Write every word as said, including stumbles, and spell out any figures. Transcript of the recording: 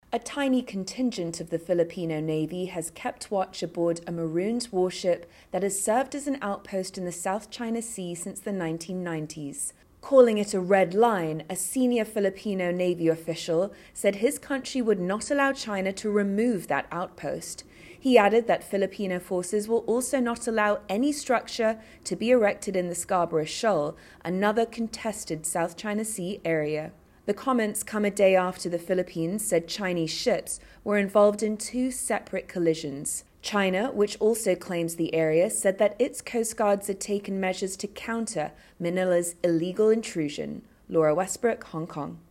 A tiny contingent of the Filipino Navy has kept watch aboard a marooned warship that has served as an outpost in the South China Sea since the nineteen nineties. Calling it a red line, a senior Filipino Navy official said his country would not allow China to remove that outpost. He added that Filipino forces will also not allow any structure to be erected in the Scarborough Shoal, another contested South China Sea area. The comments come a day after the Philippines said Chinese ships were involved in two separate collisions. China, which also claims the area, said that its coast guards had taken measures to counter Manila's illegal intrusion. Laura Westbrook, Hong Kong.